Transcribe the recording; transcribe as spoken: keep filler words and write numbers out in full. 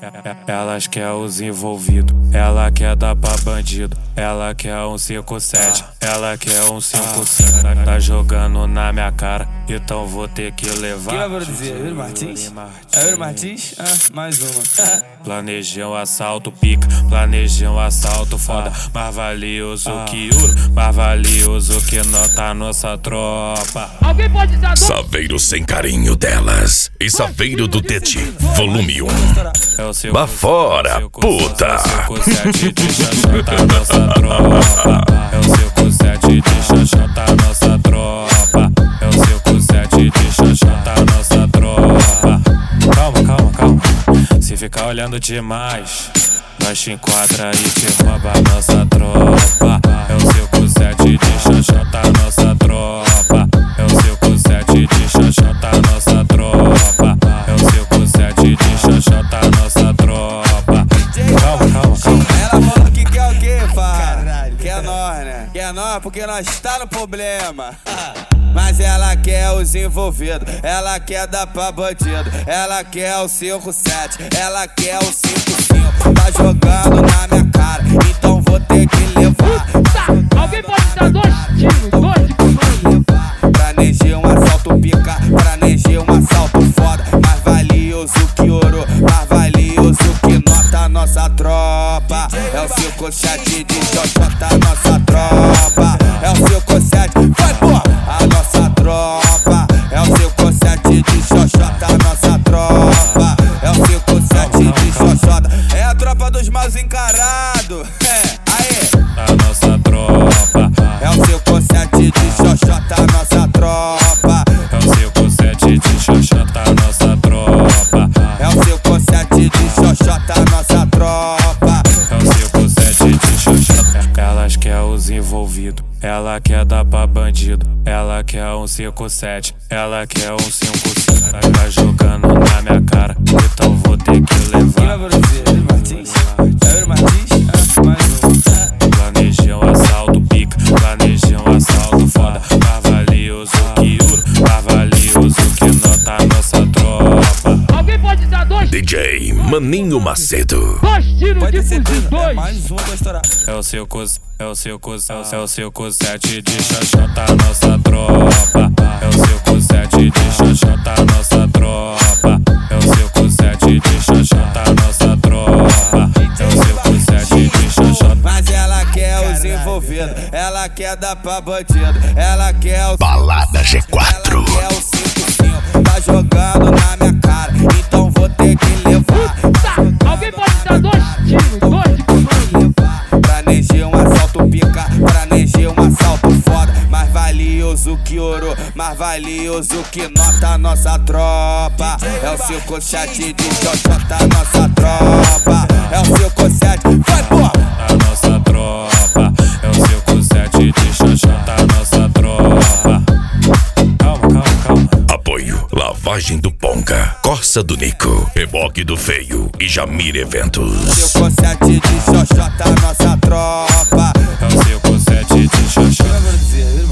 Elas quer os envolvidos, ela quer dar pra bandido, ela quer um cinco sete, ela quer um cinco cinco. Tá jogando na minha cara, então vou ter que levar. Quem vai produzir? É Yuri Martins? É Yuri Martins? Ah, mais uma. Planejei um assalto pica, planejei um assalto foda. Mais valioso que ouro, mais valioso que nota nossa tropa. Alguém pode dar dois? Saveiro sem carinho delas e Saveiro do Teti, volume um. Vá fora, puta! É o cinco sete de xoxota nossa tropa. É o cinco sete de xoxota nossa tropa. É o cinco sete de xoxota nossa tropa. Calma, calma, calma. Se ficar olhando demais, nós te enquadra e te rouba nossa tropa. É o cinco sete de xoxota nossa tropa. É o cinco sete de xoxota nossa tropa. É o cinco sete de xoxota nossa tropa. Calma, calma, calma. Ela falou que quer o quê, pai? Quer nós, né? Quer nós porque nós tá no problema. Mas ela quer os envolvidos, ela quer dar pra bandido, ela quer o cinco sete, ela quer o cinco cinco. Tá jogando na minha cara, então vou ter que levar. Tá, alguém pode dar dois tiros, dois de comando. Planejei um assalto pica, planejei um assalto foda. Mais valioso que ouro, mais valioso que nota nossa tropa. É o cinco sete de xoxota nossa tropa. É o cinco sete, vai pô, a nossa tropa. É o cinco sete de xoxota nossa tropa. É o cinco sete de xoxota. É a tropa dos maus encarados. É, aê. A nossa tropa. É o cinco sete de xoxota nossa tropa. É o cinco sete de xoxota nossa tropa. É o cinco sete de xoxota nossa tropa. É o cinco sete de xoxota. Elas quer os envolvidos, ela quer dar pra bandido, ela quer um cinco sete, ela quer um cinco cinco. Tá jogando na minha cara, então vou ter que Quem vai levar. produzir? É Yuri Martins? É Yuri Martins? Ah, mais um. Planejei um assalto pica, planejei um assalto foda. Mais valioso que ouro, mais valioso que nota nossa tropa. Alguém pode dar dois? D J Maninho Macedo. Dois tiros Pode de ter fuzil, certeza. É dois. mais um pra estourar. É o cinco, é o cinco, é o cinco sete de xoxota nossa tropa. É o cinco sete de xoxota nossa tropa. É o cinco sete de xoxota nossa tropa. É o cinco sete de xoxota. Mas ela quer os envolvidos, ela quer dar pra bandido, ela quer o Balada G quatro. ela quer o cinco cinco. Tá jogando na minha cara, então vou ter que levar. Tá, alguém pode dar dois tiros, dois de comando. Planejei um assalto pica, planejei um assalto foda. Mais valioso que ouro, mais valioso que nota nossa tropa. É o cinco sete de xoxota nossa tropa. É o cinco sete, vai pô! A nossa tropa. É o cinco sete de xoxota nossa tropa. Calma, calma, calma. Apoio Lavagem do Ponca, Corsa do Nico, Reboque do Feio e Jamir Eventos. cinco sete de xoxota nossa tropa. É o cinco sete de xoxota. Quem vai produzir?